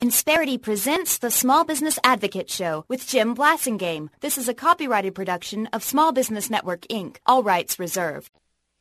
Insperity presents the Small Business Advocate Show with Jim Blasingame. This is a copyrighted production of Small Business Network, Inc., all rights reserved.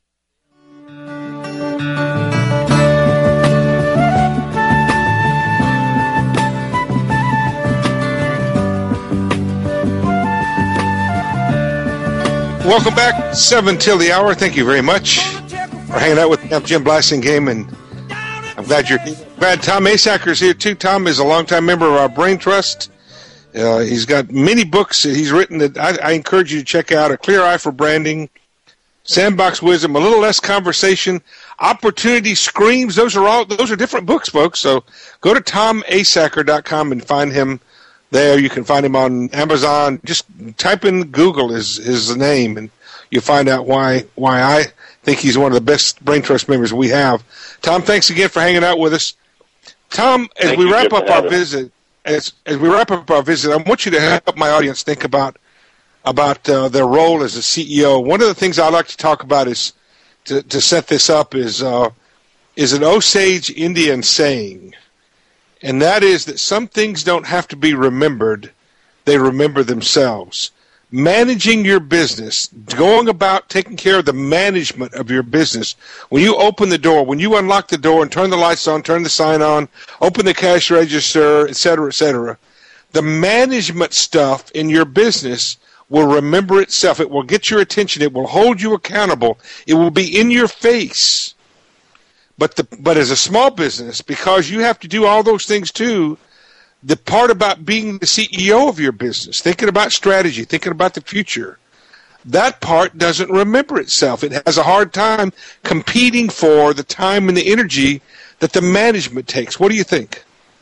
Welcome back, 7 till the hour. Thank you very much for hanging out with me. I'm Jim Blasingame, and I'm glad you're here. Glad Tom Asacker here, too. Tom is a longtime member of our Brain Trust. He's got many books that he's written that I encourage you to check out. A Clear Eye for Branding, Sandbox Wisdom, A Little Less Conversation, Opportunity Screams. Those are different books, folks. So go to tomasacker.com and find him there. You can find him on Amazon. Just type in Google is the name, and you'll find out why I think he's one of the best Brain Trust members we have. Tom, thanks again for hanging out with us. Tom, as we wrap up our visit, I want you to help my audience think about their role as a CEO. One of the things I like to talk about is to set this up is an Osage Indian saying, and that is that some things don't have to be remembered; they remember themselves. Managing your business, going about taking care of the management of your business. When you open the door, when you unlock the door and turn the lights on, turn the sign on, open the cash register, et cetera, the management stuff in your business will remember itself. It will get your attention. It will hold you accountable. It will be in your face. But as a small business, because you have to do all those things too, the part about being the CEO of your business, thinking about strategy, thinking about the future, that part doesn't remember itself. It has a hard time competing for the time and the energy that the management takes. What do you think?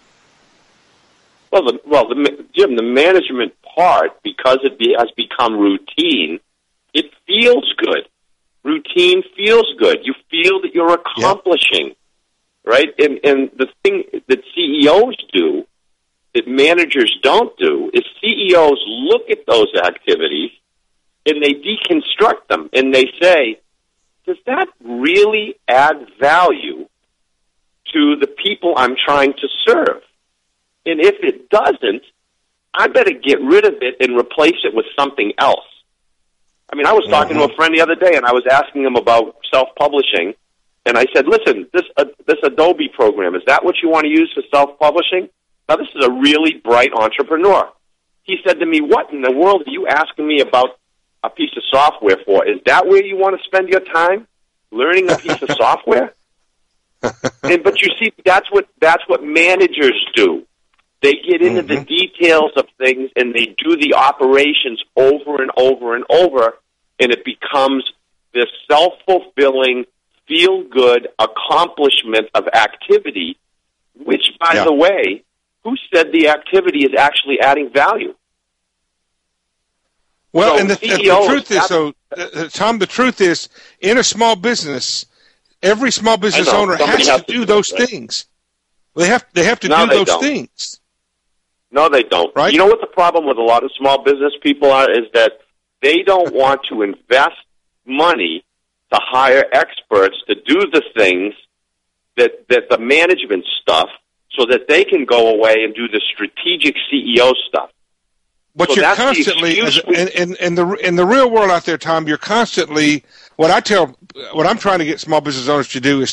Jim, the management part, because it has become routine, it feels good. Routine feels good. You feel that you're accomplishing, right? And the thing that CEOs do that managers don't do is CEOs look at those activities and they deconstruct them and they say, does that really add value to the people I'm trying to serve? And if it doesn't, I better get rid of it and replace it with something else. I mean, I was talking to a friend the other day and I was asking him about self-publishing, and I said, listen, this Adobe program, is that what you want to use for self-publishing? Now, this is a really bright entrepreneur. He said to me, what in the world are you asking me about a piece of software for? Is that where you want to spend your time, learning a piece of software? But you see, that's what managers do. They get into the details of things, and they do the operations over and over and over, and it becomes this self-fulfilling, feel-good accomplishment of activity, which, by the way, who said the activity is actually adding value? Well, so and the truth is, Tom, the truth is, in a small business, every small business owner has to do those things. They have to do those things. No, they don't. Right? You know what the problem with a lot of small business people are is that they don't want to invest money to hire experts to do the things that the management stuff, so that they can go away and do the strategic CEO stuff. But so you're constantly, in the real world out there, Tom, you're constantly, what I'm trying to get small business owners to do is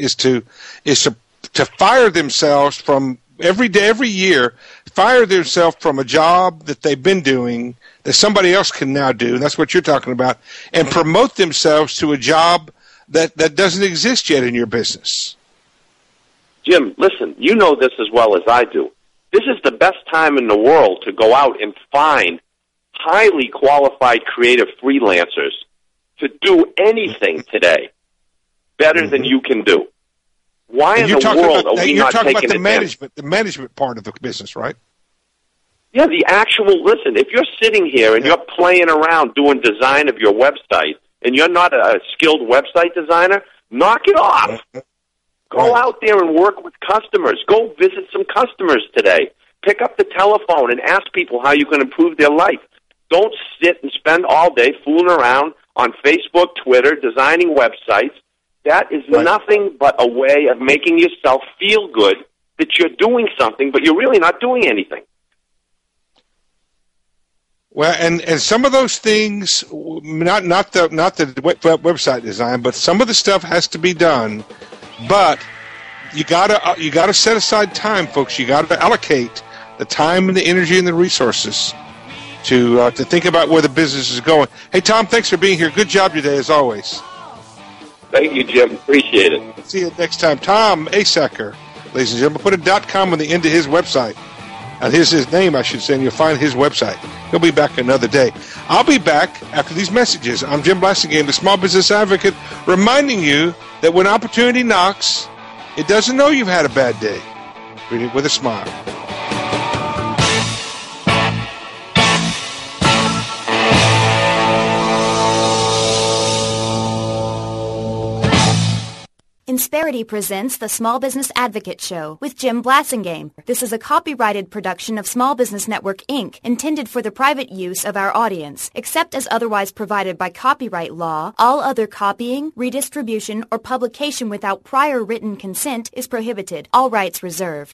to fire themselves from every year, fire themselves from a job that they've been doing that somebody else can now do, and that's what you're talking about, and promote themselves to a job that doesn't exist yet in your business. Jim, listen, you know this as well as I do. This is the best time in the world to go out and find highly qualified creative freelancers to do anything today better than you can do. Why in the world are we not taking advantage? The management part of the business, right? Yeah, listen, if you're sitting here and you're playing around doing design of your website and you're not a skilled website designer, knock it off. Go out there and work with customers. Go visit some customers today. Pick up the telephone and ask people how you can improve their life. Don't sit and spend all day fooling around on Facebook, Twitter, designing websites. That is nothing but a way of making yourself feel good that you're doing something, but you're really not doing anything. Well, and some of those things, not the website design, but some of the stuff has to be done. But you gotta set aside time, folks. You gotta allocate the time and the energy and the resources to think about where the business is going. Hey, Tom, thanks for being here. Good job today, as always. Thank you, Jim. Appreciate it. See you next time. Tom Asacker, ladies and gentlemen. Put a .com on the end of his website. His name, I should say, and you'll find his website. He'll be back another day. I'll be back after these messages. I'm Jim Blasingame, the Small Business Advocate, reminding you that when opportunity knocks, it doesn't know you've had a bad day. Greet it with a smile. Insperity presents the Small Business Advocate Show with Jim Blasingame. This is a copyrighted production of Small Business Network, Inc., intended for the private use of our audience. Except as otherwise provided by copyright law, all other copying, redistribution, or publication without prior written consent is prohibited. All rights reserved.